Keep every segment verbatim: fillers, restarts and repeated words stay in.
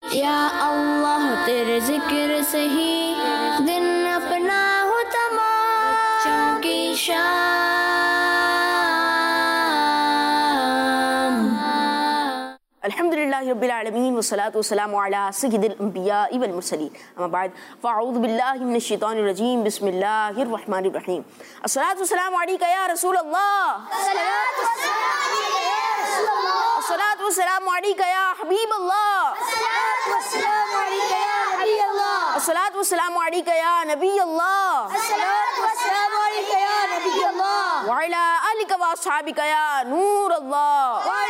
या अल्लाह तेरे जिक्र से ही दिन अपना हो तमाम बच्चों की शाम। अल्हम्दुलिल्लाहि रब्बिल आलमीन वस्सलातु वस्सलामु अला सय्यिदिल अंबिया वल मुरसलीन अम्मा बाद फ़अऊज़ु बिल्लाहि मिनश शैतानिर रजीम बिस्मिल्लाहिर रहमानिर रहीम। अस्सलातु वस्सलामु अलैका या रसूल अल्लाह, अस्सलातु वस्सलामु अलैका या हबीब अल्लाह, अस्सलातु वस्सलामु अलैका या नबी अल्लाह, व अला आलिका व अस्हाबिका या नूर अल्लाह।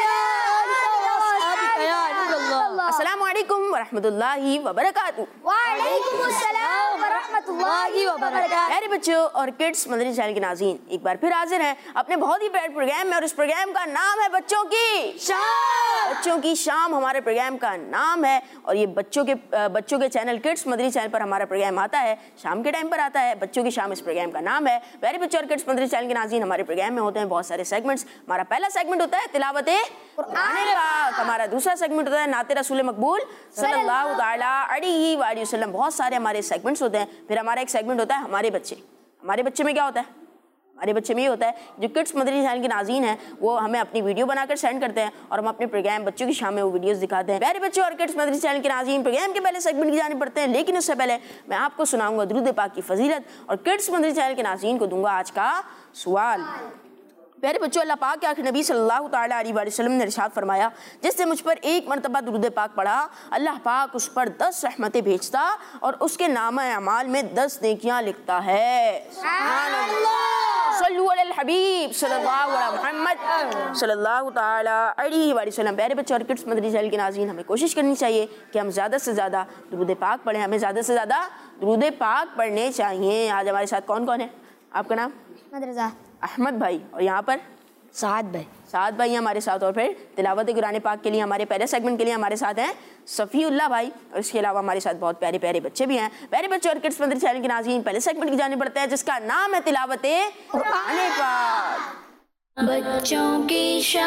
अस्सलामु अलैकुम व रहमतुल्लाहि व बरकातुहू। वालेकुम अस्सलाम व रहमतुल्लाहि व बरकातुहू। प्यारे बच्चों और किड्स मदनी चैनल के नाज़रीन, एक बार फिर हाजिर हैं अपने बहुत ही प्यारे प्रोग्राम में, और इस प्रोग्राम का नाम है बच्चों की शाम। बच्चों की शाम हमारे प्रोग्राम का नाम है, और ये बच्चों के बच्चों के चैनल किड्स मदनी चैनल पर हमारा प्रोग्राम आता है, शाम के टाइम पर आता है। बच्चों की शाम इस प्रोग्राम का नाम है। प्यारे बच्चों और किड्स मदनी चैनल के नाज़रीन, हमारे प्रोग्राम में होते हैं बहुत सारे सेगमेंट्स। हमारा पहला सेगमेंट होता है तिलावत कुरान पाक, हमारा दूसरा सेगमेंट होता है नाते रसूल मकबूल सल्लल्लाहु तआला अलैहि वसल्लम। बहुत सारे हमारे सेगमेंट्स होते हैं। फिर हमारा एक सेगमेंट होता है हमारे बच्चे। हमारे बच्चे में क्या होता है? हमारे बच्चे में ये होता है, जो किड्स मदनी चैनल के नाज़रीन हैं वो हमें अपनी वीडियो बनाकर सेंड करते हैं, और हम अपने प्रोग्राम बच्चों की शाम में वो वीडियोस दिखाते हैं। प्यारे बच्चों और किड्स मदनी चैनल के नाज़रीन, प्रोग्राम के पहले सेगमेंट की जाने पड़ते हैं, लेकिन उससे पहले मैं आपको सुनाऊंगा दुरूद पाक की फजीलत, और किड्स मदनी चैनल के नाज़रीन को दूंगा आज का सवाल। प्यारे बच्चों, अल्लाह पाक के आखिर नबी सल्लल्लाहु तआला अलैहि वसल्लम ने इरशाद फरमाया, जिसने मुझ पर एक मरतबा दुरूद पाक पढ़ा, अल्लाह पाक उस पर दस रहमतें भेजता और उसके नामा अमाल में दस नेकियां लिखता है। सल्लु अलल हबीब सल्लल्लाहु अलैहि मुहम्मद सल्लल्लाहु तआला अलैहि वसल्लम। प्यारे बच्चों और किड्स मदनी चैनल के नाज़रीन, हमें कोशिश करनी चाहिए कि हम ज़्यादा से ज़्यादा दुरूद पाक पढ़ें। हमें ज़्यादा से ज़्यादा दुरूद पाक पढ़ने चाहिए। आज हमारे साथ कौन कौन है? आपका नाम? मदरसा अहमद भाई, और यहाँ पर साद भाई। साद भाई हमारे साथ, और फिर तिलावत कुरान पाक के लिए हमारे पहले सेगमेंट के लिए हमारे साथ हैं सफ़ीउल्लाह भाई, और इसके अलावा हमारे साथ बहुत प्यारे प्यारे बच्चे भी हैं। प्यारे बच्चे और किड्स मदनी चैनल के नाज़रीन, पहले सेगमेंट की जाने पड़ते हैं जिसका नाम है तिलावत कुरान पाक। बच्चों की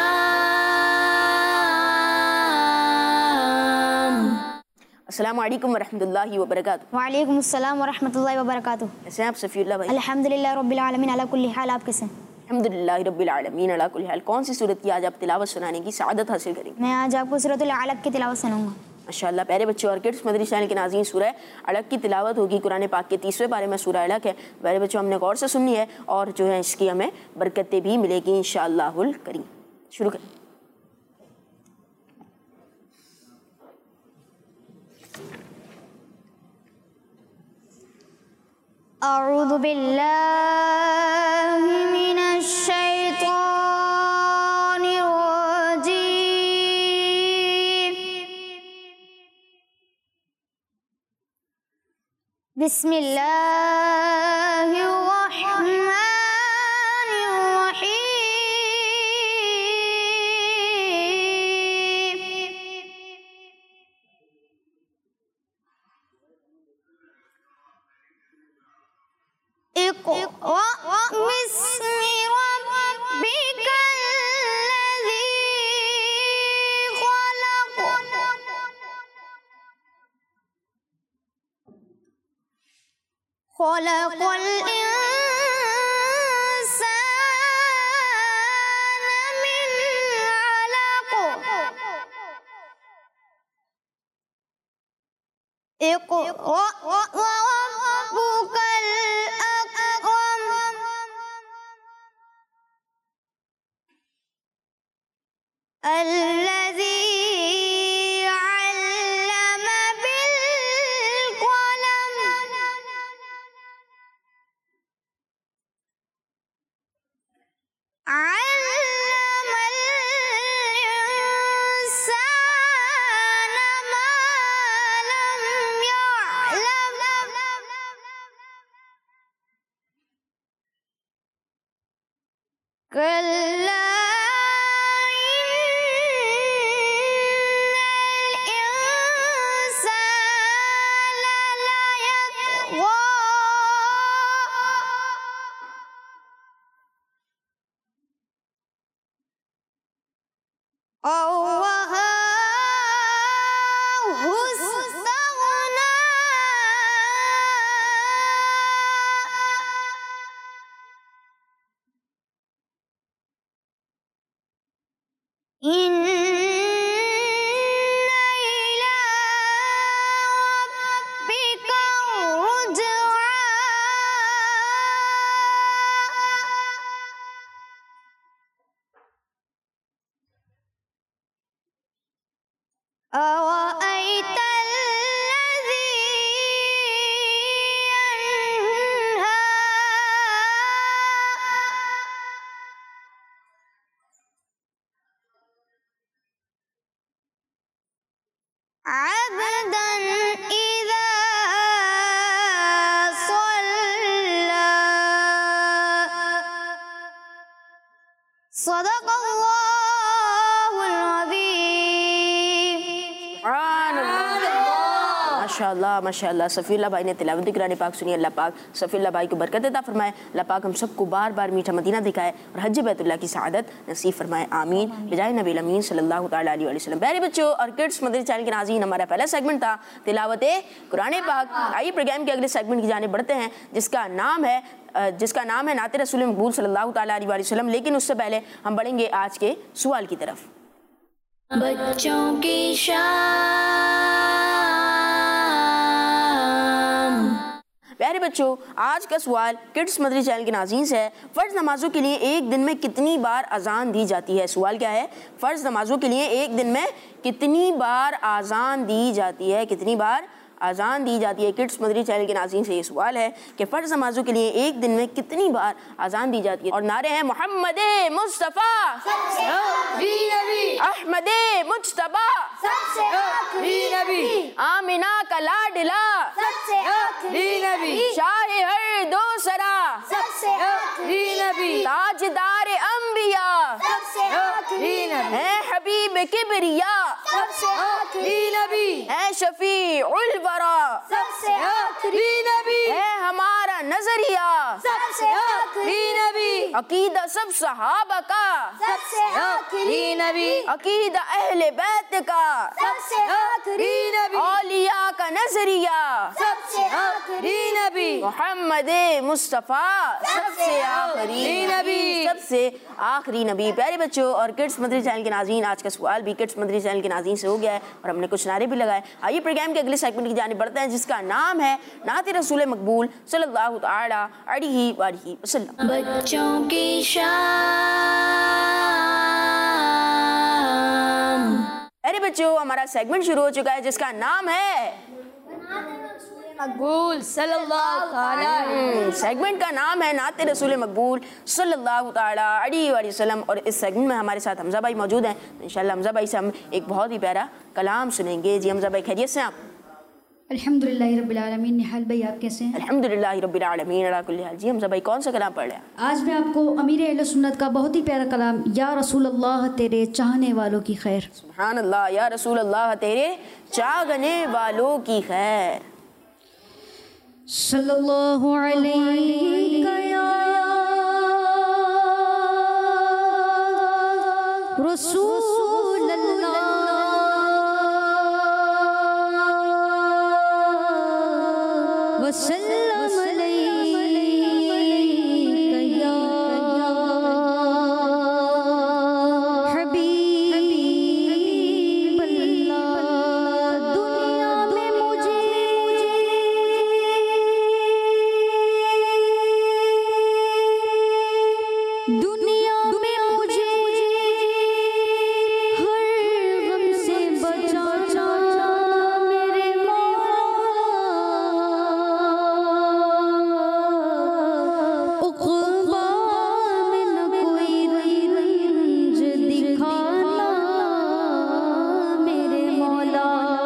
शाम। अस्सलामु अलैकुम वरहमतुल्लाहि वबरकातुहू। वालेकुम अस्सलाम व रहमतुल्लाहि व बरकातुहू। कैसे हैं आप सफ़ीउल्लाह भाई? अल्हम्दुलिल्लाह रब्बिल आलमीन अला कुल्ली हाल। आप कैसे हैं? अल्हम्दुलिल्लाह रब्बिल आलमीन अला कुल्ली हाल। कौन सी सूरत की आज आप तिलावत सुनाने की सआदत हासिल करेंगे? मैं आज आपको सूरतुल अलक की तिलावत सुनाऊंगा। माशाअल्लाह। प्यारे बच्चों और किड्स मदनी चैनल के नाज़रीन, सूरह अलक की तिलावत होगी। कुरान पाक के तीसरे पारे में सूरह अलक है। प्यारे बच्चों, हमने गौर से सुननी है, और जो है इसकी हमें बरकतें भी मिलेगी इंशाअल्लाहुल करीम। शुरू करें। अऊज़ु बिल्लाहि मिनश शैतानिर रजीम। बिस्मिल्लाहिर रहमानिर रहीम। इक़रा बिस्मि रब्बिकल्लज़ी ख़लक़। ख़लक़ल इंसान मिन अलक़। इक़रा रब्बुकल अकरम। अल्लज़ी अल्लम बिल क़लम। अल्लमल इंसान मा लम यअलम। कल्ला माशाअल्लाह माशाअल्लाह। सफ़ीउल्लाह भाई ने तिलावत कुरान पाक सुनी। अल्लाह पाक सफ़ीउल्लाह भाई को बरकत अता फरमाए। अल्लाह पाक हम सबको बार बार मीठा मदीना दिखाए और हज बैतुल्लाह की सआदत नसीब फरमाए, आमीन। बिजाए नबी अमीन सल्लल्लाहु तआला अलैहि वसल्लम। प्यारे बच्चों और किड्स मदरी चैनल के नाज़रीन, हमारा पहला सेगमेंट था तिलावत कुरान पाक। आइए प्रोग्राम के अगले सेगमेंट की जानिब बढ़ते हैं, जिसका नाम है जिसका नाम है नाते रसूल मकबूल सल्लल्लाहु तआला अलैहि वसल्लम। लेकिन उससे पहले हम बढ़ेंगे आज के सवाल की तरफ। बच्चों की शाम। प्यारे बच्चों, आज का सवाल किड्स मदरी चैनल के नाज़रीन से है, फ़र्ज़ नमाजों के लिए एक दिन में कितनी बार अजान दी जाती है? सवाल क्या है? फ़र्ज़ नमाजों के लिए एक दिन में कितनी बार अजान दी जाती है? कितनी बार अजान दी जाती है? किड्स मदरी चैनल के नाज़रीन से ये सवाल है कि फ़र्ज़ नमाजों के लिए एक दिन में कितनी बार अजान दी जाती है? और नारे हैं मोहम्मद मुस्तफ़ा सबसे आखिरी नबी, अहमद मुज्तबा सबसे आखिरी नबी, आमिना का लाडला सबसे आखिरी नबी, शाह हर दो सरा सबसे आखिरी नबी, ताजदार अंबिया सबसे आखिरी नबी, है हबीब किबरिया सबसे आखिरी नबी, है शफी उल वरा सबसे आखिरी नबी, है हमारा नजरिया सबसे आखिरी नबी, अकीदा सब सहाबा का सबसे आखिरी नबी, अकीदा अहले बैत का सबसे आखिरी नबी, औलिया का नजरिया सबसे आखिरी नबी, मोहम्मद मुस्तफ़ा सबसे आखिरी नबी, सबसे आखिरी नबी। प्यारे बच्चों और किड्स मदरी चैनल के नाज़रीन, आज का सवाल भी किड्स मदरी चैनल के नाज़रीन से हो गया है और हमने कुछ नारे भी लगाए। आइए प्रोग्राम के अगले सेगमेंट की जानिब बढ़ते हैं, जिसका नाम है नाते रसूल मकबूल सल्लल्लाहु तआला अलैहि वसल्लम। बच्चों की शाम। अरे बच्चों, हमारा सेगमेंट शुरू हो चुका है, जिसका नाम है मकबूल सल्लल्लाहु अलैहि, सेगमेंट का नाम है नाते रसूल मकबूल सल्लल्लाहु तआला अलैहि वसल्लम। और इस सेगमेंट में हमारे साथ हमजा भाई मौजूद हैं। तो इंशाल्लाह हमजा भाई से हम एक बहुत ही प्यारा कलाम सुनेंगे। जी हमजा भाई, खैरियत से आप? अल्हम्दुलिल्लाहि रब्बिल आलमीन। निहाल भाई, आप कैसे हैं? अल्हम्दुलिल्लाहि रब्बिल आलमीन अला कुल्ली हाल। जी हमजा भाई, कौन सा कलाम पढ़ रहे हैं? आज मैं आपको अमीर अहले सुन्नत का बहुत ही प्यारा कलाम, या रसूल अल्लाह तेरे चाहने वालों की खैर। सुभान अल्लाह, या रसूल अल्लाह तेरे चाहने वालों की खैर। सल्लल्लाहु अलैहि या रसूल अल्लाह वसल्लम अलैका या हबीब अल्लाह। दुनिया में मुझे दुनिया में मुझे हर गम से बचाना मेरे मौला। उक़बा में न कोई रंज दिखाना मेरे मौला।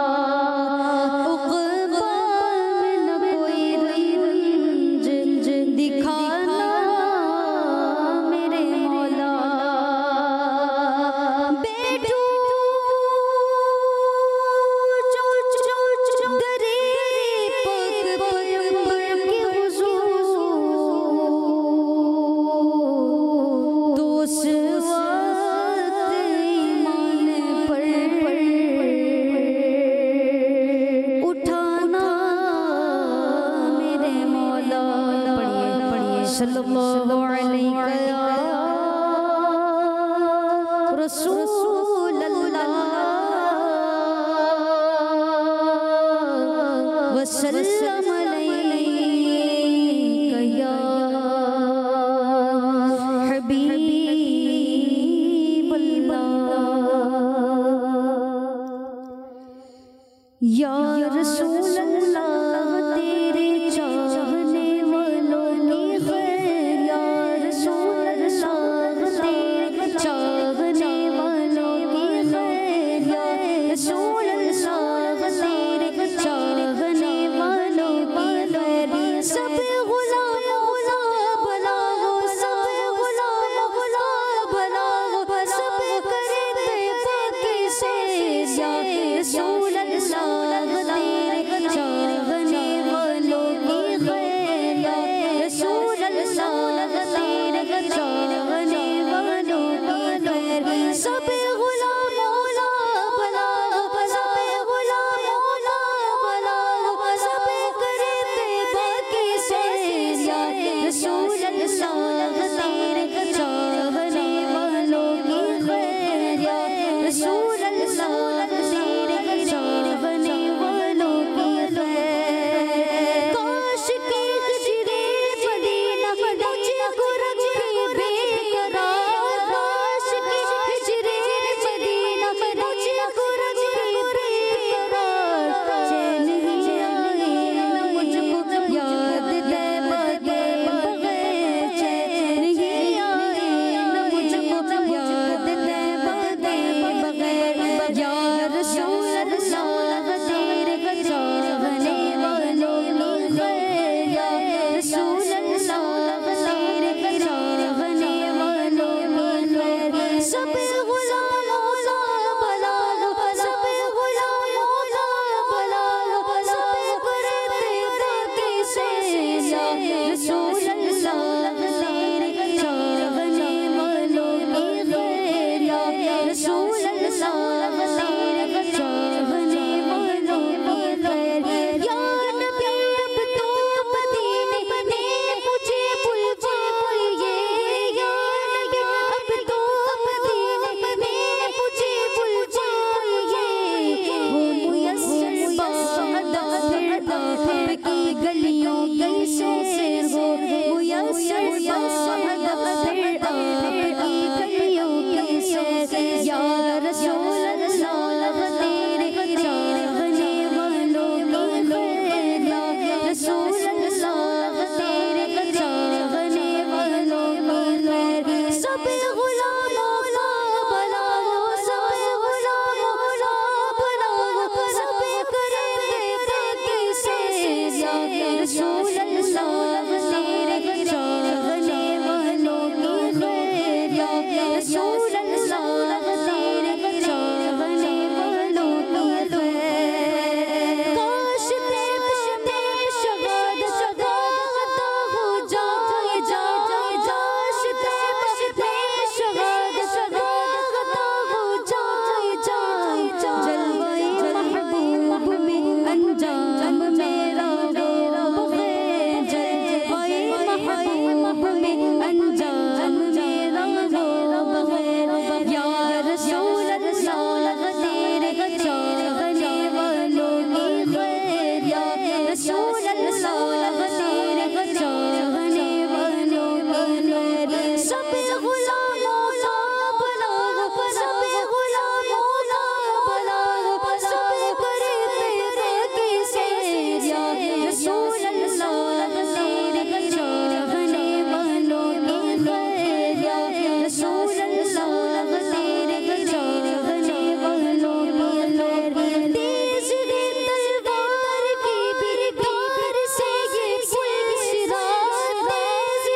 उक़बा में न कोई रंज दिखाना मेरे मौला। बैठो जो जो जो दरे पग पैगंबर के हुज़ूर, तो उस वक्त ईमान पर उठाना मेरे मौला। पढ़िए पढ़िए सल्लल्लाहु अलैहि रसूल अल्लाह वसल्लम अलैका या हबीब अल्लाह। या रसूल अल्लाह तेरे चाहने वालों की खैर। या रसूल अल्लाह तेरे चाहने वालों की खैर। या रसूल अल्लाह तेरे चाहने वालों की खैर। सब गुलाम गुलाम भला हो, सब गुलाम गुलाम भला हो, सब करे तैबा की सैर। या रसूल अल्लाह तेरे रसूल अल्लाह तेरे चाहने वालों की खैर या रसूल अल्लाह तेरे चाहने वालों की खैर या नबी अब तो मदीने ने मुझे बुलवाए या नबी अब तो मदीने ने मुझे बुलवाए वो मुयस्सर बादा फिर आपकी गलियों की सैर हो मुयस्सर बादा फिर आपकी गलियों की सैर या रसूल अल्लाह तेरे चाहने वालों की खैर या रसूल अल्लाह तेरे चाहने वालों की खैर सब गुलामों का भला हो सब गुलामों का भला हो सब करेंगे बाकी से या रसूल अल्लाह तेरे चाहने वालों की खैर या रसूल अल्लाह तेरे चाहने वालों की खैर काश तेरे पे शहादत शहादत हो जाए जाए काश तेरे पे शहादत शहादत हो जाए जाए जलवाए महबूब में अंजाम मेरा बग़ैर जलवाए महबूब में अंजाम मेरा बग़ैर या रसूल अल्लाह तेरे चाहने वालों की खैर या रसूल अल्लाह तेरे चाहने वालों की खैर सब गुलामों का भला हो सब गुलामों का भला हो सब करेंगे बाकी से या रसूल अल्लाह तेरे चाहने वालों की खैर या रसूल अल्लाह तेरे चाहने वालों की खैर तेज तलवार की बिरकार से ये सिरा तेज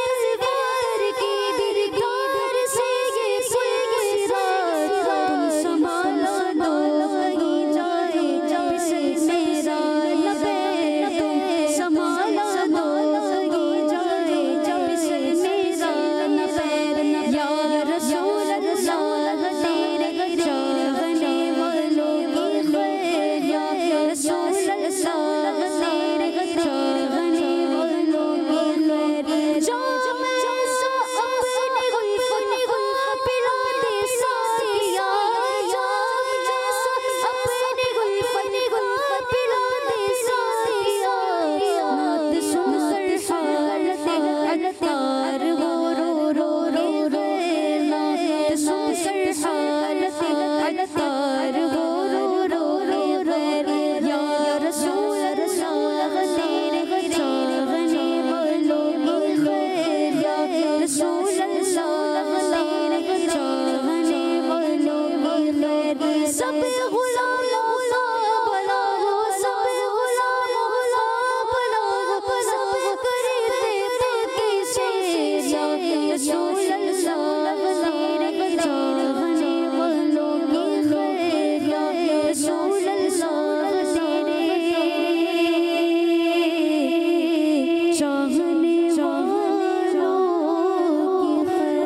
तलवार की बिरकार से ये सिरा तुम संभालो दो कहीं जाए जब से मेरा नबे तुम संभालो दो कहीं जाए जब से मेरा नबे या रसूल अल्लाह तेरे चाहने वालों की खैर या रसूल अल्लाह तेरे चाहने वालों की खैर जाम ऐसा अपने गुल्फन पिला दे साथिया जाम ऐसा अपने गुल्फन पिला दे साथिया नात सुनकर हालत अल्तार हो रो रो रो रो नात सुनकर हालत अल्तार हो रो रो रो रो या रसूल अल्लाह तेरे चाहने वालों की खैर या रसूल अल्लाह तेरे चाहने वालों की खैर सब गुलामों का भला हो सब गुलामों का भला हो सब करेंगे बाकी से या रसूल अल्लाह तेरे चाहने वालों की खैर या रसूल अल्लाह तेरे चाहने वालों की खैर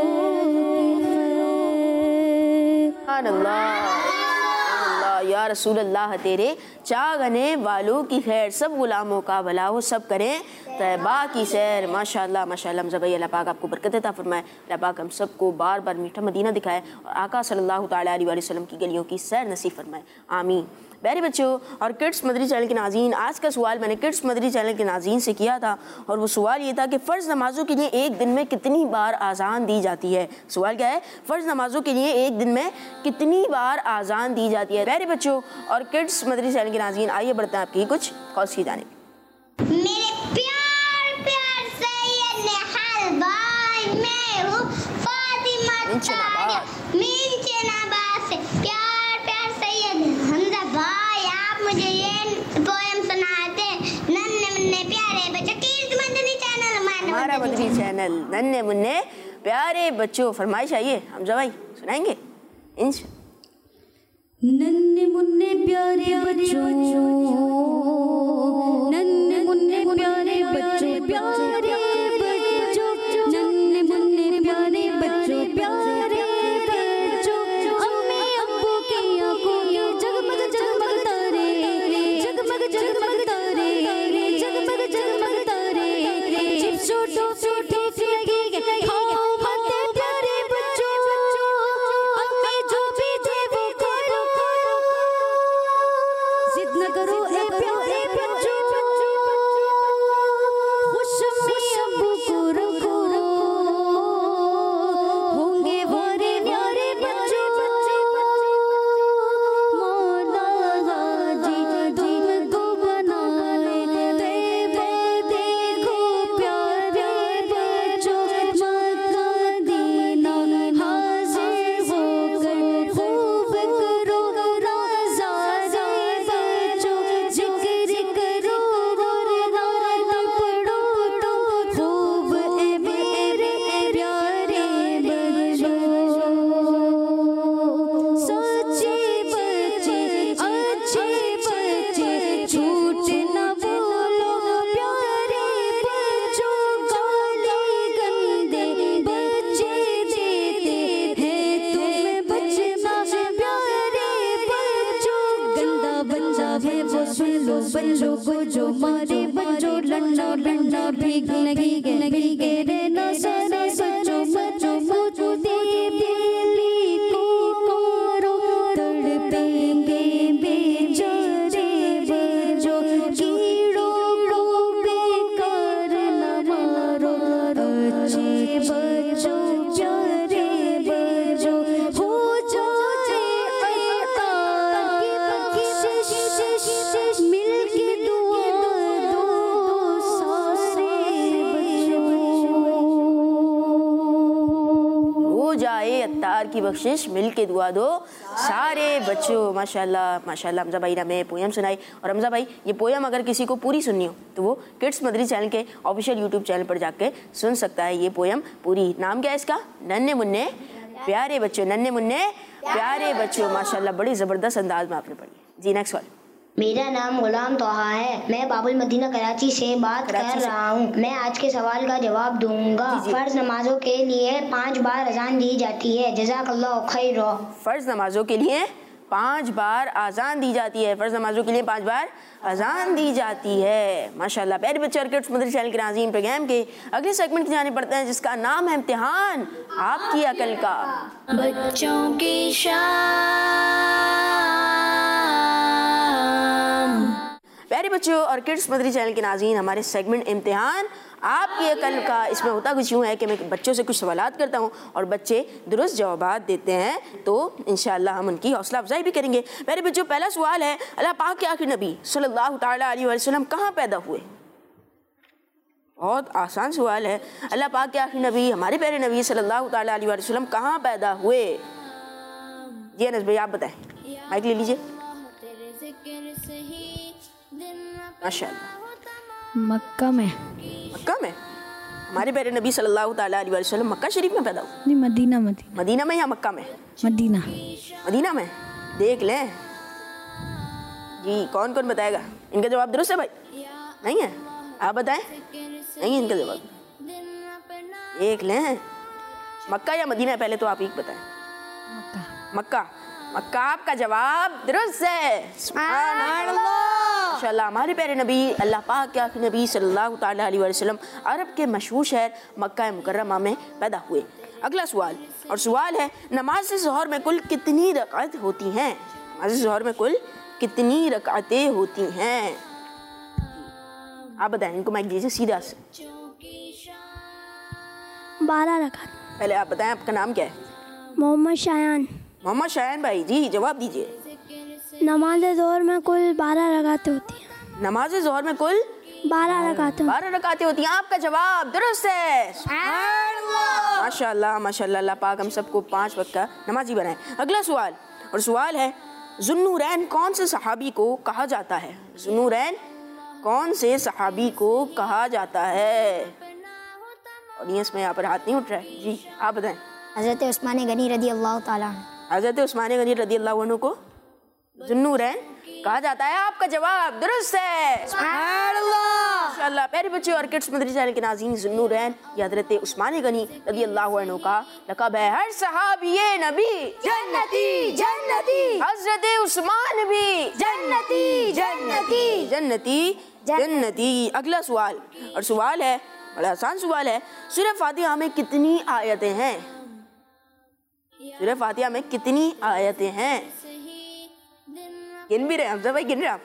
सुभान अल्लाह अल्लाह या रसूल अल्लाह तेरे चाहने वालों की खैर सब गुलामों का भला हो सब करें तैबा की सैर माशाअल्लाह माशाअल्लाह हमजा भाई अल्लाह पाक आपको बरकत अता फरमाए अल्लाह पाक हम सबको बार बार मीठा मदीना दिखाए और आका सल्लल्लाहु ताला अलैहि वसल्लम की गलियों की सैर नसीब फरमाए आमीन। प्यारे बच्चों और किड्स मदरी चैनल के नाज़रीन, आज का सवाल मैंने किड्स मदरी चैनल के नाज़रीन से किया था और वो सवाल ये था कि फ़र्ज़ नमाज़ों के लिए एक दिन में कितनी बार आज़ान दी जाती है। सवाल क्या है? फ़र्ज़ नमाज़ों के लिए एक दिन में कितनी बार आज़ान दी जाती है। प्यारे बच्चों और किड्स मदरी चैनल के नाज़रीन, आइए बढ़ते हैं आपकी कुछ कॉल्स की जानिब। मेरे प्यार प्यार सैयद निहाल भाई, मैं हूँ फातिमा तारिया मिंचनाबाद से। प्यार प्यार सैयद हमजा भाई, आप मुझे ये पोएम सुनाते नन्हे मुन्ने प्यारे बच्चों। किड्स मदनी चैनल हमारा मदनी चैनल नन्हे मुन्ने प्यारे बच्चों। फरमाइश आइए हमजा भाई सुनाएंगे इंशा। नन्हे मुन्ने प्यारे बच्चों, नन्हे मुन्ने प्यारे बच्चों, वो सुन लो बच्चों को जो मारे बच्चों लंडा लंडा भीग लगी भीगे रे ना सारे बच्चों बच्चों बच्चों दे दिली को करो तड़पेंगे बेचारे बच्चों कीड़ों को बेकार न मारो अच्छे बच्चों प्यारे बच्चों हो जाए अल्लाह की बख्शिश मिलके दुआ दो सारे बच्चों हो जाए अत्तार की बख्शिश मिल के दुआ दो सारे बच्चों। माशाल्लाह माशाल्लाह हमजा भाई ने हमें पोयम सुनाई। और हमजा भाई ये पोयम अगर किसी को पूरी सुननी हो तो वो किड्स मदरी चैनल के ऑफिशियल यूट्यूब चैनल पर जाके सुन सकता है ये पोयम पूरी। नाम क्या है इसका? नन्हे मुन्ने प्यारे बच्चों। नन्हे मुन्ने प्यारे बच्चों माशाल्लाह बड़ी ज़बरदस्त अंदाज में आपने पढ़ी। जी नेक्स्ट सवाल। मेरा नाम गुलाम तोहा है, मैं बाबुल मदीना कराची से बात कर रहा हूँ। मैं आज के सवाल का जवाब दूंगा। फर्ज नमाजों के लिए पांच बार अजान दी जाती है। जज़ाकल्लाहु खैरा। फ़र्ज नमाजों के लिए पांच बार अजान दी जाती है। फ़र्ज नमाजों के लिए पांच बार अजान दी जाती है माशाल्लाह। प्यारे बच्चे और किड्स मदरी चैनल के नाज़रीन प्रोग्राम के अगले सेगमेंट की जाने पड़ते हैं जिसका नाम है इम्तिहान आपकी अकल का। बच्चों की शान। प्यारे बच्चों और किड्स मदरी चैनल के नाज़रीन हमारे सेगमेंट इम्तिहान आपकी अकल का इसमें होता कुछ यूँ है कि मैं बच्चों से कुछ सवालात करता हूँ और बच्चे दुरुस्त जवाबात देते हैं तो इंशाअल्लाह हम उनकी हौसला अफजाई भी करेंगे। प्यारे बच्चों पहला सवाल है अल्लाह पाक के आखिरी नबी सल्लल्लाहु तआला अलैहि वसल्लम कहाँ पैदा हुए? बहुत आसान सवाल है। अल्लाह पाक के आखिरी नबी हमारे प्यारे नबी सल्लल्लाहु तआला अलैहि वसल्लम कहाँ पैदा हुए? जी अनस भाई आप बताएं, माइक ले लीजिए। माशाअल्लाह। मक्का में। मक्का में? हमारे प्यारे नबी सल्लल्लाहु तआला अलैहि वसल्लम मक्का शरीफ में पैदा हुए? नहीं मदीना मदीना मदीना में या मक्का में? मदीना मदीना में। देख लें जी कौन कौन बताएगा? इनका जवाब दुरुस्त है भाई? नहीं है? आप बताएं। नहीं इनका जवाब। देख लें मक्का या मदीना? पहले तो आप ही बताएं। मक्का। मक्का। मक्का आपका जवाब दुरुस्त है। सुभान अल्लाह। माशाअल्लाह हमारे प्यारे नबी अल्लाह पाक के आखिरी नबी सल्लल्लाहु तआला अलैहि वसल्लम अरब के मशहूर शहर मक्का मुकर्रमा में पैदा हुए। अगला सवाल और सवाल है नमाज ज़ोहर में कुल कितनी रकात होती हैं? नमाज ज़ोहर में कुल कितनी रकातें होती हैं? आप बताएं। इनको माइक दीजिए सीधा से। बारह रकात। पहले आप बताएं आपका नाम क्या है? मोहम्मद शायान। मोहम्मद शायान भाई जी जवाब दीजिए। नमाज ज़ोहर में कुल बारह रकातें होती हैं। नमाज ज़ोहर में कुल बारह रकातें बारह रकातें होती हैं। आपका जवाब दुरुस्त है। माशाअल्लाह माशाअल्लाह अल्लाह पाक हम सबको पांच वक्त का नमाजी बनाए। अगला सवाल और सवाल है ज़ुन्नूरैन कौन से सहाबी को कहा जाता है? ज़ुन्नूरैन कौन से सहाबी को कहा जाता है? ऑडियंस में यहाँ पर हाथ नहीं उठ रहा है। जी आप बताएं। हज़रत उस्मान गनी रदी अल्लाह ताला अन्हु। हज़रत उस्मान गनी रदी अल्लाह अन्हु को ज़ुन्नूरैन कहा जाता है। आपका जवाब दुरुस्त है। माशाअल्लाह प्यारे बच्चे और किड्स मदरी चैनल के नाज़रीन ज़ुन्नूरैन ये हज़रत उस्मान गनी रदी अल्लाह अन्हु का लक़ब है। हर सहाबी नबी जन्नती जन्नती, हज़रत उस्मान भी जन्नती जन्नती जन्नती जन्नती। अगला सवाल और सवाल है बड़ा आसान सवाल है सूरह फातिहा में कितनी आयतें हैं? सूरह फातिहा में कितनी आयतें हैं? गिन भी रहे हमजा भाई गिन रहे आप?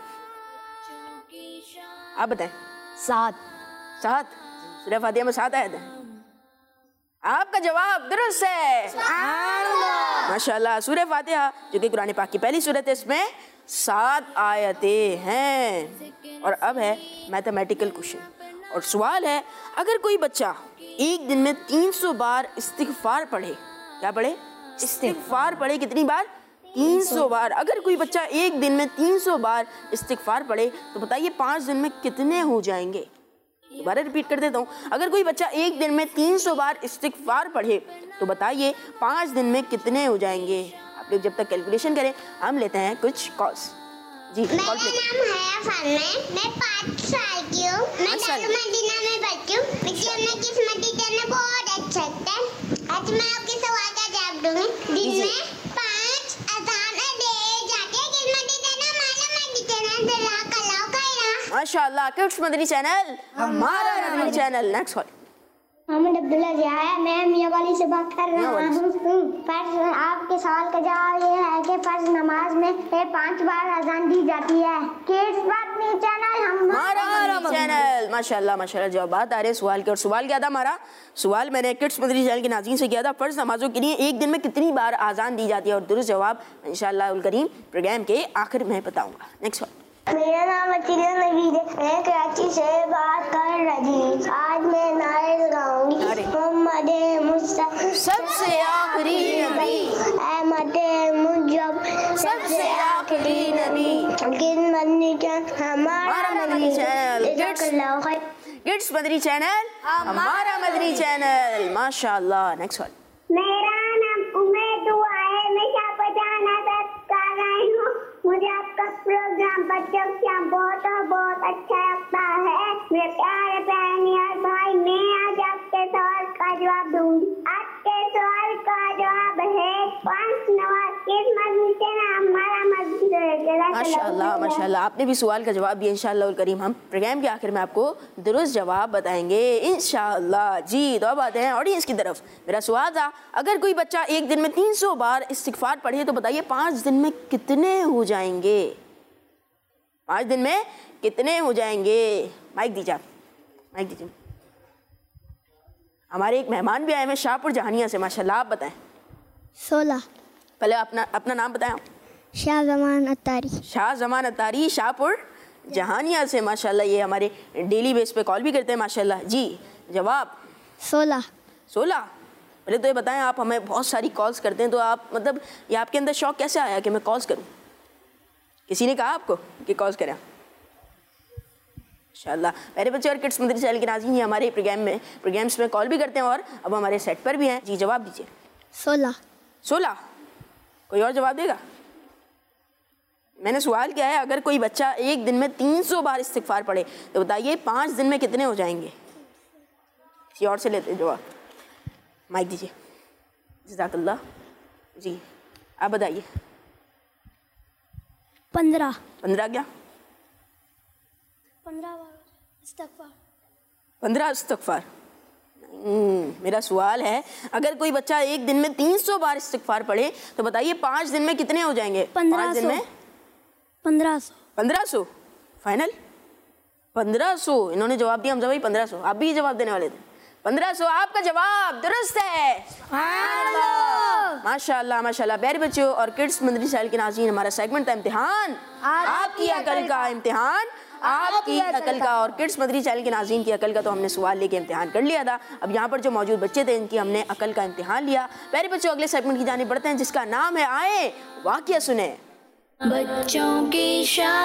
आप बताएं। सात। सात। सूरह फातिहा में सात आयत है। आपका जवाब दुरुस्त है। माशाअल्लाह सूरह फातिहा जो कि कुरान पाक की पहली सूरत है इसमें सात आयतें हैं। और अब है मैथमेटिकल क्वेश्चन और सवाल है अगर कोई बच्चा एक दिन में तीन सौ बार इस्तिग़फ़ार पढ़े, क्या पढ़े? इस्तिग़फ़ार पढ़े। कितनी बार? तीन सौ बार। अगर कोई बच्चा एक दिन में तीन सौ बार इस्तिग़फ़ार पढ़े तो बताइए पाँच दिन में कितने हो जाएंगे? दोबारा रिपीट कर देता हूँ। अगर कोई बच्चा एक दिन में तीन सौ बार इस्तिग़फ़ार पढ़े तो बताइए पाँच दिन में कितने हो जाएंगे? आप लोग जब तक कैलकुलेशन करें हम लेते हैं कुछ कॉल्स। जी मेरा नाम है फरमान, मैं पाँच साल की हूँ। मैं दारुल मदीना में पढ़ती हूँ। मुझे हमने किस्मत टीचर ने बहुत अच्छा लगता है। आज मैं आपके सवाल का जवाब दूंगी। दिन में पाँच अज़ान दे जाके किस्मत टीचर ने मालूम है टीचर ने माशाल्लाह, किड्स मदनी चैनल हमारा Madani channel. Next call. Mohammad Abdullah Zia, मैं मियां वाली से बात कर रहा हूँ। फर्ज आपके सवाल का जवाब ये है कि फर्ज नमाज में पांच बार अजान दी जाती है। किड्स मदनी चैनल हमारा चैनल। माशाल्लाह माशाल्लाह, जवाब आ रहे सवाल के। और सवाल क्या था हमारा? सवाल मैंने किड्स मदनी चैनल के नाज़रीन से किया था, फर्ज नमाजों के लिए एक दिन में कितनी बार अजान दी जाती है? और दुरुस्त जवाब इंशाअल्लाह उल करीम प्रोग्राम के आखिर में बताऊंगा। Next call. मेरा नाम अतीला नवीद है, मैं कराची से बात कर रही। आज मैं नारे लगाऊंगी। मोहम्मद मुस्तफा सबसे आखिरी नबी, अहमद मुजब सबसे आखिरी नबी। किड्स मदनी चैनल हमारा मदनी चैनल। जज़ाकल्लाह खैर। किड्स मदनी चैनल हमारा मदनी चैनल। माशाल्लाह। Next call. मेरा नाम उमैद दुआ है, मैं शाहपजाना से कर रही हूँ। मुझे आपका प्रोग्राम बच्चों का बहुत बहुत अच्छा लगता है। मेरे प्यारे प्यारे नियाज भाई, मैं आज आपके सवाल का जवाब दूंगी। आपके सवाल का जवाब है पांच नवाज किस मदनी चैनल हमारा मदनी चैनल। माशाल्लाह माशाल्लाह, आपने भी सवाल का जवाब दिया। इंशाअल्लाह उल करीम हम प्रोग्राम के आखिर में आपको दुरुस्त जवाब बताएंगे इंशाअल्लाह। जी तो अब आते हैं ऑडियंस की तरफ। मेरा सवाल था, अगर कोई बच्चा एक दिन में तीन सौ बार इस्तिगफार पढ़े तो बताइए पाँच दिन में कितने हो जाएंगे? पाँच दिन में कितने हो जाएंगे? माइक दीजिए आप, माइक दीजिए। हमारे एक मेहमान भी आए हैं शाहपुर जहानिया से। माशाल्लाह, आप बताएं। सोलह। पहले अपना अपना नाम बताएं। शाह जमान अत्तारी। शाह जमान अत्तारी, शाहपुर जहानिया से। माशाल्लाह, ये हमारे डेली बेस पे कॉल भी करते हैं। माशाल्लाह जी। जवाब सोलह। सोलह। पहले तो ये बताएं, आप हमें बहुत सारी कॉल्स करते हैं, तो आप मतलब ये आपके अंदर शौक कैसे आया कि मैं कॉल्स करूं? किसी ने कहा आपको कि कॉल्स करें? माशाल्लाह। मेरे बच्चे और किड्स मदनी चैनल के नाज़रीन ये हमारे प्रोग्राम में प्रोग्राम्स में कॉल भी करते हैं और अब हमारे सेट पर भी हैं। जी जवाब दीजिए। सोलह। सोलह। कोई और जवाब देगा? मैंने सवाल किया है, अगर कोई बच्चा एक दिन में तीन सौ बार इस्तिगफार पढ़े तो बताइए पाँच दिन में कितने हो जाएंगे? किसी और से लेते हैं जवाब। माइक दीजिए। जज़ाकल्लाह। जी आप बताइए। पंद्रह। पंद्रह क्या? पंद्रह बार इस्तिगफार। पंद्रह इस्तिगफार। मेरा सवाल है, अगर कोई बच्चा एक दिन में तीन सौ बार इस्तिगफार पढ़े तो बताइए पाँच दिन में कितने हो जाएंगे? पाँच दिन में पंद्रह सौ। पंद्रह सौ फाइनल? पंद्रह सौ इन्होंने जवाब दिया। हमजा भाई पंद्रह सौ, आप भी ये जवाब देने वाले थे। पंद्रह सौ आपका जवाब दुरुस्त है। माशाल्लाह माशाल्लाह। प्यारे बच्चों और किड्स मदनी चैनल के नाज़रीन, हमारा सेगमेंट था इम्तिहान आपकी अकल का। इम्तिहान आपकी अकल का। और किड्स मदनी चैनल के नाज़रीन की अकल का तो हमने सवाल लेके इम्तिहान कर लिया था। अब यहाँ पर जो मौजूद बच्चे थे इनकी हमने अकल का इम्तिहान लिया। प्यारे बच्चों अगले सेगमेंट की जानिब बढ़ते हैं जिसका नाम है आए वाक़िया सुने। बच्चों की शाम।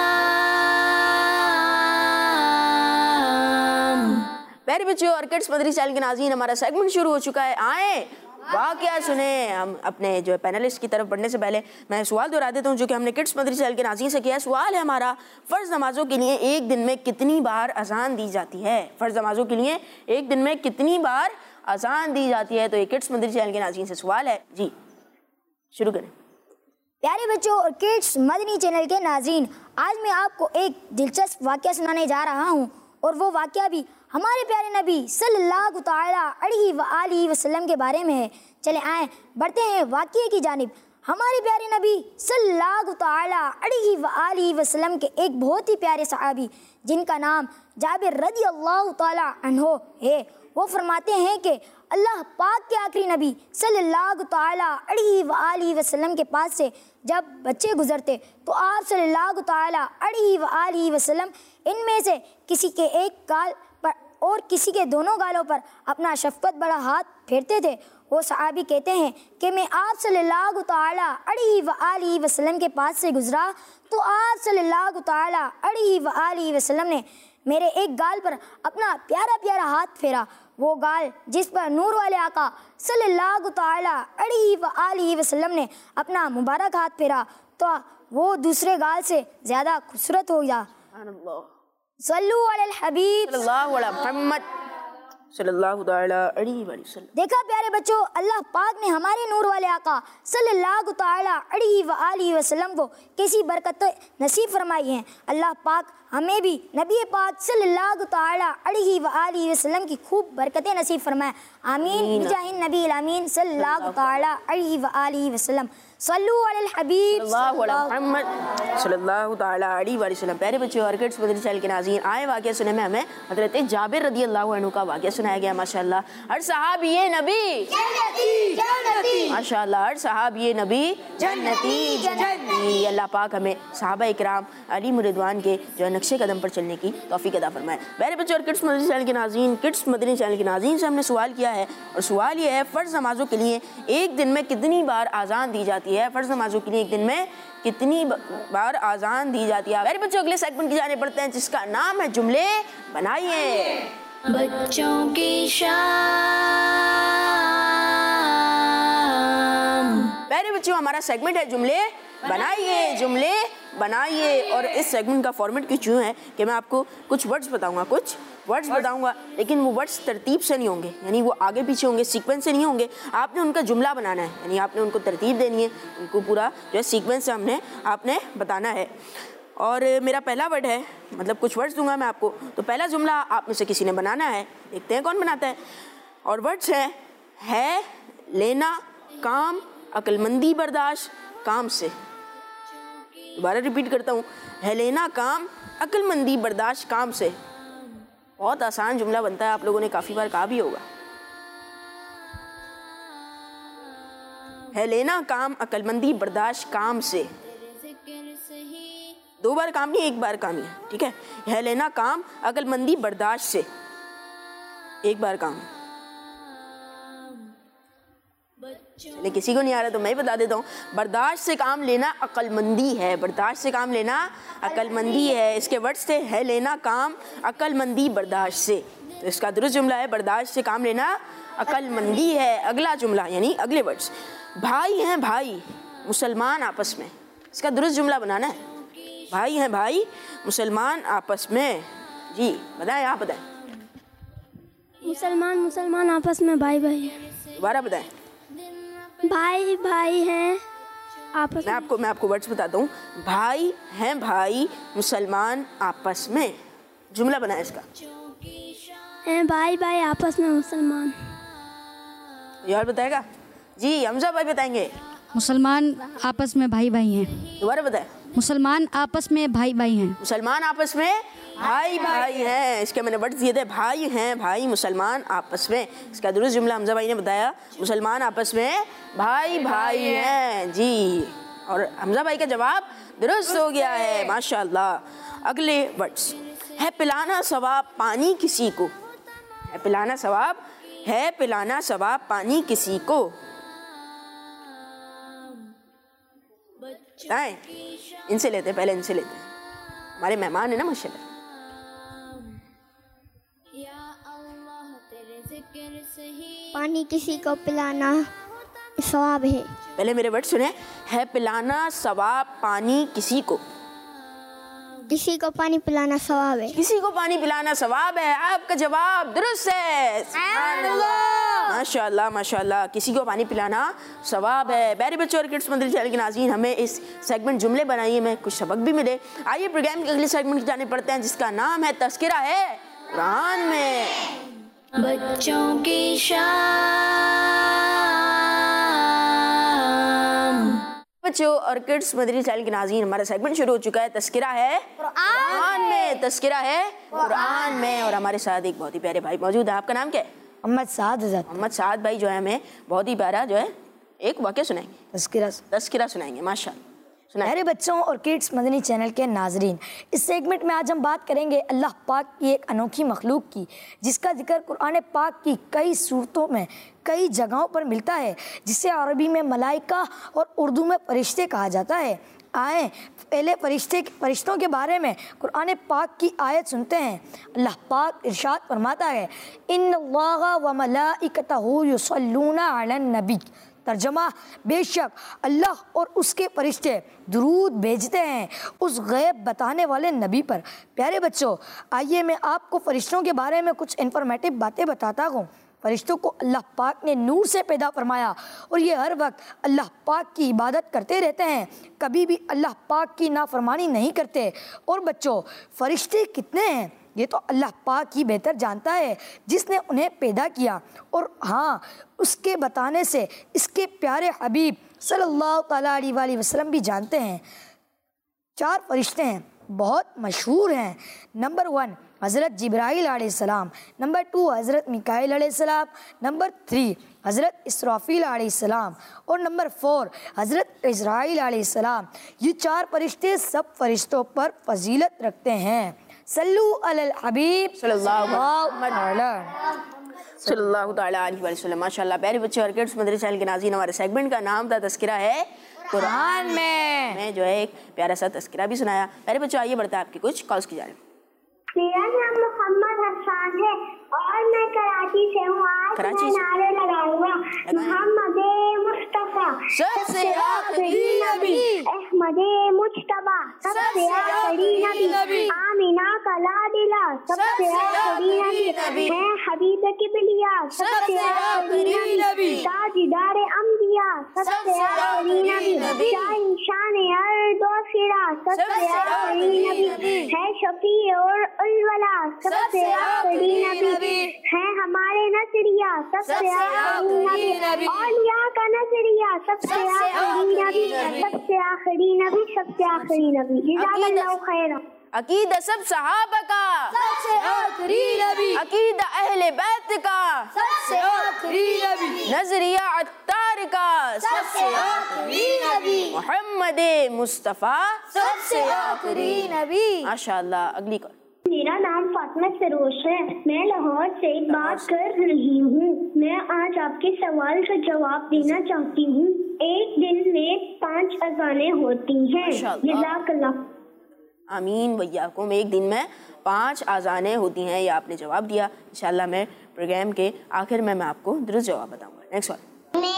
प्यारे बच्चों और किड्स मदनी चैनल के नाज़रीन, हमारा सेगमेंट शुरू हो चुका है आए वाक़िया सुने। हम अपने जो है पैनलिस्ट की तरफ बढ़ने से पहले मैं सवाल दोहरा देता हूँ जो कि हमने किड्स मदनी चैनल के नाज़रीन से किया। सवाल है हमारा, फ़र्ज़ नमाज़ों के लिए एक दिन में कितनी बार अजान दी जाती है? फ़र्ज़ नमाज़ों के लिए एक दिन में कितनी बार अजान दी जाती है? तो ये किड्स मदनी चैनल के नाज़रीन से सवाल है। जी शुरू करें। प्यारे बच्चों और किड्स मदनी चैनल के नाज़रीन, आज मैं आपको एक दिलचस्प वाक़या सुनाने जा रहा हूँ और वो वाक़या भी हमारे प्यारे नबी सल्लल्लाहु तआला अलैहि वसल्लम के बारे में है। चले आए बढ़ते हैं वाक़ये की जानिब। हमारे प्यारे नबी सल्लल्लाहु तआला अलैहि वसल्लम के एक बहुत ही प्यारे सहाबी जिनका नाम जाबिर रज़ी अल्लाह तआला अन्हो है, वो फरमाते हैं कि अल्लाह पाक के आखिरी नबी सल्लल्लाहु तआला अलैहि वसल्लम के पास से जब बच्चे गुजरते तो आप सल्लल्लाहु तआला अलैहि वसल्लम इनमें से किसी के एक गाल पर और किसी के दोनों गालों पर अपना शफकत बड़ा हाथ फेरते थे। वो सहाबी कहते हैं कि मैं आप सल्लल्लाहु तआला अलैहि वसल्लम के पास से गुजरा तो आप सल्लल्लाहु तआला अलैहि वसल्लम ने मेरे एक गाल पर अपना प्यारा प्यारा हाथ फेरा। वो गाल जिस पर नूर वाले आका सल्लल्लाहु तआला अलैहि वसल्लम ने अपना मुबारक हाथ फेरा तो वो दूसरे गाल से ज़्यादा खूबसूरत हो गया। सल्लू अलल हबीब सल्लल्लाहु अलैहि मुहम्मद। सल्लल्लाहु ताला अलैहि वसल्लम। देखा प्यारे बच्चों, अल्लाह पाक ने हमारे नूर वाले आका सल्लल्लाहु ताला अलैहि वाली वसल्लम को कैसी बरकतें नसीब फरमाई हैं। अल्लाह पाक हमें भी नबी पाक सल्लल्लाहु ताला अलैहि वाली वसल्लम की खूब बरकतें नसीब फरमाए। आमीन बिजाहिन नबी आमीन सल्लल्लाहु ताला अलैहि वाली वसल्लम। सल्लु अलल हबीब मोहम्मद सल्लल्लाहु ताला अलैहि वसल्लम। प्यारे बच्चों और किड्स मदनी चैनल के नाज़रीन, आए वाक़या सुने में हमें हज़रत जाबिर रज़ी अल्लाहु अन्हु का वाक़या सुनाया गया। माशाअल्लाह, हर सहाबी ये नबी जन्नती जन्नती, माशाअल्लाह हर सहाबी ये नबी जन्नती जन्नती। अल्लाह पाक हमें सहाबा इकराम अली रिदवान के जो नक्शे कदम पर चलने की तौफीक अता फरमाए। प्यारे बच्चों और किड्स मदनी चैनल के नाज़रीन, किड्स मदनी चैनल के नाज़रीन से हमने सवाल किया है और सवाल ये है, फ़र्ज़ नमाज़ों के लिए एक दिन में कितनी बार आज़ान दी जाती है? फ़र्ज़ नमाज़ों के लिए एक दिन में कितनी बार आज़ान दी जाती है? प्यारे बच्चों अगले सेगमेंट की जाने पड़ते हैं जिसका नाम है जुमले बनाइए। बच्चों की शाम। प्यारे बच्चों हमारा सेगमेंट है जुमले बनाइए, जुमले बनाइए। और इस सेगमेंट का फॉर्मेट कुछ यूँ है कि मैं आपको कुछ वर्ड्स बताऊंगा, कुछ वर्ड्स बताऊंगा, लेकिन वो वर्ड्स तरतीब से नहीं होंगे, यानी वो आगे पीछे होंगे, सीक्वेंस से नहीं होंगे। आपने उनका जुमला बनाना है, यानी आपने उनको तरतीब देनी है, उनको पूरा जो है सीक्वेंस से हमने आपने बताना है। और मेरा पहला वर्ड है, मतलब कुछ वर्ड्स दूंगा मैं आपको, तो पहला जुमला आप में से किसी ने बनाना है। देखते हैं कौन बनाता है। और वर्ड्स है है, लेना, काम, अक्लमंदी, बर्दाश्त, काम से। दोबारा रिपीट करता हूँ, है लेना, काम, अक्लमंदी, बर्दाश्त, काम से। बहुत आसान जुमला बनता है, आप लोगों ने काफ़ी बार कहा भी होगा। है लेना, काम, अक्लमंदी, बर्दाश्त, काम से। दो बार काम नहीं, एक बार काम ही है, ठीक है। है लेना, काम, अक्लमंदी, बर्दाश्त से, एक बार काम। चलिए किसी को नहीं आ रहा तो मैं बता देता हूँ। बर्दाश्त से काम लेना अक्लमंदी है, बर्दाश्त से काम लेना अक्लमंदी है। इसके वर्ड्स थे है लेना, काम, अक्लमंदी, बर्दाश्त से। तो इसका दुरुस्त जुमला है बर्दाश्त से काम लेना अक्लमंदी है। अगला जुमला यानी अगले वर्ड्स, भाई हैं भाई मुसलमान आपस में। इसका दुरुस्त जुमला बनाना है, भाई हैं भाई मुसलमान आपस में। जी बताएं, आप बताएं। मुसलमान मुसलमान आपस में भाई भाई। दोबारा बताएं। भाई भाई हैं आपस मैं आपको मैं आपको वर्ड्स बताता हूँ। भाई हैं भाई मुसलमान आपस में, जुमला बनाए इसका। हैं भाई भाई आपस में मुसलमान। यार बताएगा? जी हमजा भाई बताएंगे। मुसलमान आपस में भाई भाई हैं। दोबारा बताए। मुसलमान आपस में भाई भाई हैं। मुसलमान आपस में भाई भाई हैं। इसके मैंने वर्ड्स दिए थे, भाई हैं भाई मुसलमान आपस में। इसका दुरुस्त जुमला हमजा भाई ने बताया, मुसलमान आपस में भाई भाई हैं। जी, और हमजा भाई का जवाब दुरुस्त हो गया है, माशाअल्लाह। अगले वर्ड्स, है पिलाना सवाब पानी किसी को। है पिलाना सवाब, है पिलाना सवाब पानी किसी को। बताएं, इनसे लेते हैं, पहले इनसे लेते हैं, हमारे मेहमान है ना माशाल्लाह। पानी किसी को पिलाना सवाब है। पहले मेरे वर्ड सुने, है पिलाना सवाब पानी किसी को। किसी को पानी पिलाना सवाब है। किसी को पानी पिलाना सवाब है। आपका जवाब दुरुस्त है, माशाअल्लाह माशाअल्लाह। किसी को पानी पिलाना सवाब है। प्यारे बच्चों और किड्स मदनी चैनल के नाज़रीन, हमें इस सेगमेंट जुमले बनाइए में कुछ सबक भी मिले। आइए प्रोग्राम के अगले सेगमेंट की जाने पड़ते हैं जिसका नाम है तस्किरा है कुरान में। बच्चों की शाम। बच्चों और किड्स मदनी चैनल के नाज़रीन, हमारा सेगमेंट शुरू हो चुका है तस्किरा है कुरान में। तस्किरा है कुरान में, और हमारे साथ एक बहुत ही प्यारे भाई मौजूद है। आपका नाम क्या है? मोहम्मद साद हज़रत। मोहम्मद साद भाई जो है हमें बहुत ही प्यारा जो है एक वाक़या सुनाएंगे, तस्किरा तस्किरा सुनाएंगे माशाअल्लाह। प्यारे बच्चों और किड्स मदनी चैनल के नाजरीन, इस सेगमेंट में आज हम बात करेंगे अल्लाह पाक की एक अनोखी मखलूक की, जिसका जिक्र कुरान पाक की कई सूरतों में कई जगहों पर मिलता है, जिसे अरबी में मलाइका और उर्दू में फरिश्ते कहा जाता है। आए पहले फरिश्ते फरिश्तों के बारे में कुरान पाक की आयत सुनते हैं। अल्लाह पाक इरशाद फरमाता है, इन्नल्लाहा व मलाइकतहू युसल्लूना अलन नबी। तर्जमा, बेशक अल्लाह और उसके फरिश्ते दुरूद भेजते हैं उस गैब बताने वाले नबी पर। प्यारे बच्चों, आइए मैं आपको फरिश्तों के बारे में कुछ इन्फॉर्मेटिव बातें बताता हूँ। फरिश्तों को अल्लाह पाक ने नूर से पैदा फरमाया और ये हर वक्त अल्लाह पाक की इबादत करते रहते हैं, कभी भी अल्लाह पाक की नाफरमानी नहीं करते। और बच्चों, फरिश्ते कितने हैं ये तो अल्लाह पाक ही बेहतर जानता है जिसने उन्हें पैदा किया। और हाँ, उसके बताने से इसके प्यारे हबीब सल्लल्लाहु अलैहि वसल्लम भी जानते हैं। चार फरिश्ते हैं, बहुत मशहूर हैं। नंबर वन हज़रत जिब्राईल अलैहिस्सलाम, नंबर टू हज़रत मिकाईल अलैहिस्सलाम, नंबर थ्री हज़रत इसराफील अलैहिस्सलाम और नंबर फोर हज़रत इज़राईल अलैहिस्सलाम। ये चार फरिश्ते सब फरिश्तों पर फजीलत रखते हैं। सल्लू अलल हबीब सल्लल्लाहु अलैहि वसल्लम। माशाल्लाह प्यारे बच्चे और किड्स मदरी चैनल के नाज़रीन, हमारे सेगमेंट का नाम था तज़किरा है कुरान में। मैं जो है एक प्यारा सा तज़किरा भी सुनाया। प्यारे बच्चों, आइए बढ़ते हैं आपकी कुछ कॉल्स की जानिब। मेरा नाम मोहम्मद हसन है और मैं कराची से हूँ। आज मैं नारे लगाऊंगा मोहम्मद मुस्तफा सबसे आखिरी नबी, अहमद मुज्तबा सबसे आखिरी नबी, आमिना का लाडिला सबसे आखिरी नबी, मैं हबीब किबलिया सबसे आखिरी नबी, ताजदार अंबिया सबसे आखिरी नबी, शान अर्द व फिरा सबसे आखिरी नबी, है शफी और उलवला सबसे आखिरी नबी, है हमारे नजरिया सबसे आखिरी नबी, औलिया का नजरिया सबसे आखिरी नबी, सबसे आखिरी नबी, सबसे आखिरी नबी। जज़ाकल्लाहु खैरा। अकीदा सब सहाबा का सबसे आखिरी नबी, अकीदा अहले बैत का सबसे आखिरी नबी, नजरिया अत्तार का सबसे आखिरी नबी, मोहम्मद मुस्तफा सबसे आखिरी नबी। माशाअल्लाह। अगली कॉल। मेरा नाम फातिमा सरोश है, मैं लाहौर से बात कर रही हूँ। मैं आज आपके सवाल का जवाब देना चाहती हूँ। एक दिन में पांच अज़ानें होती हैं। जज़ाकल्लाह। आमीन वय्याकुम। एक दिन में पांच अज़ानें होती हैं, ये आपने जवाब दिया। इंशाल्लाह मैं प्रोग्राम के आखिर में मैं आपको दुरुस्त जवाब बताऊंगा। Next one.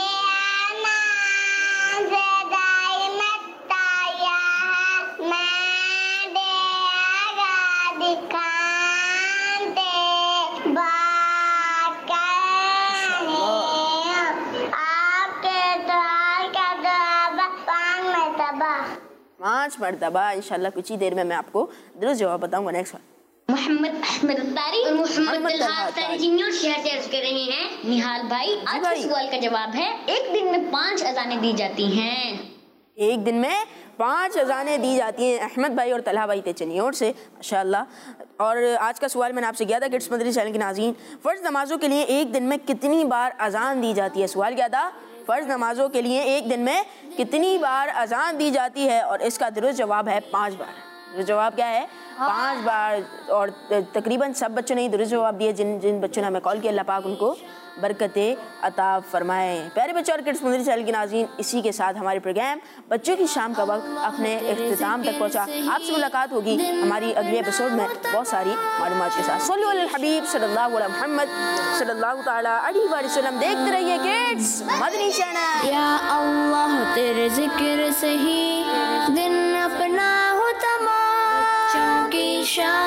पांच मरतबा। इंशाल्लाह कुछ ही देर में मैं आपको दुरुस्त जवाब बताऊंगा। Next one. मोहम्मद अहमद तारी और मोहम्मद तलहा तारी जिन्होंने शहर से अर्ज कर रहे हैं निहाल भाई। आज के सवाल का जवाब है एक दिन में पांच अज़ानें दी जाती हैं। एक दिन में पांच अज़ानें दी जाती हैं। अहमद भाई और तलहा भाई थे चनियोर से, माशाल्लाह। और आज का सवाल मैंने आपसे किया था किड्स मदरी चैनल के नाज़रीन, फ़र्ज़ नमाज़ों के लिए एक दिन में कितनी बार अज़ान दी जाती है। सवाल क्या था, फ़र्ज़ नमाज़ों के लिए एक दिन में कितनी बार अज़ान दी जाती है, और इसका दुरुस्त जवाब है पाँच बार। दुरुस्त जवाब क्या है, पाँच बार। और तकरीबन सब बच्चों ने दुरुस्त जवाब दिए। जिन जिन बच्चों ने हमें कॉल किया, अल्लाह पाक उनको बरकतें अता फरमाए। प्यारे बच्चों और किड्स मदरी चैनल की नाज़रीन, इसी के साथ हमारे प्रोग्राम बच्चों की शाम का वक्त अपने इख्तिताम तक पहुँचा। आपसे मुलाकात होगी हमारी अगले एपिसोड में बहुत सारी मालूमात के साथ। सल्लल्लाहु अलैहि हबीब सल्लल्लाहु अलैहि मुहम्मद सल्लल्लाहु तआला अलैहि वसल्लम। देखते रहिए किड्स मदनी चैनल। या अल्लाह तेरे जिक्र से ही दिन अपना हो तमाम, बच्चों की शाम